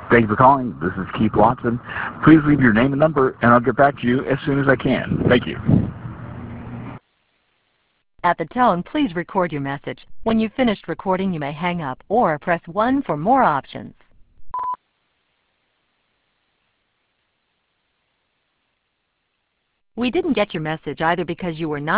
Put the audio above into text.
Thank you for calling. This is Keith Watson. Please leave your name and number, and I'll get back to you as soon as I can. Thank you. At the tone, please record your message. When you've finished recording, you may hang up or press 1 for more options. We didn't get your message either because you were not